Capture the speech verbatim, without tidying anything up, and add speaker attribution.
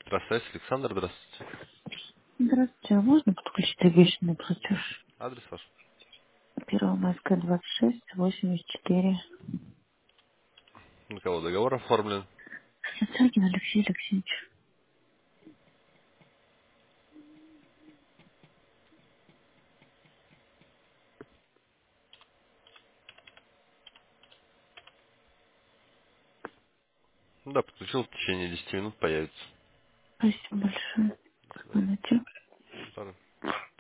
Speaker 1: Электросвязь, Александр, здравствуйте.
Speaker 2: Здравствуйте, а можно подключить обещанный платеж?
Speaker 1: Адрес ваш?
Speaker 2: Первая майская, двадцать шесть, восемьдесят четыре.
Speaker 1: На кого договор оформлен?
Speaker 2: Сатягин Алексей Алексеевич.
Speaker 1: Ну да, подключил, в течение десяти минут появится.
Speaker 2: Спасибо большое.
Speaker 1: До
Speaker 2: Как вы
Speaker 1: свидания.
Speaker 2: найти?
Speaker 1: Пора.